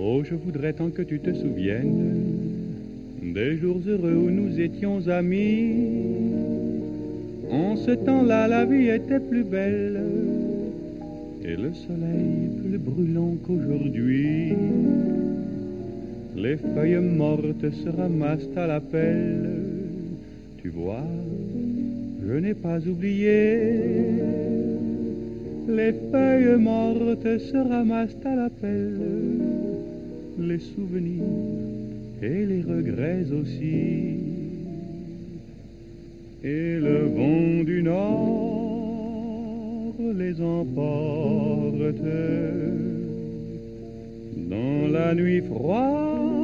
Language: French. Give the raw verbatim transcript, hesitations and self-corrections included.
Oh, je voudrais tant que tu te souviennes des jours heureux où nous étions amis. En ce temps-là, la vie était plus belle et le soleil plus brûlant qu'aujourd'hui. Les feuilles mortes se ramassent à la pelle. Tu vois, je n'ai pas oublié. Les feuilles mortes se ramassent à la pelle. Les souvenirs et les regrets aussi. Et le vent du nord les emporte dans la nuit froide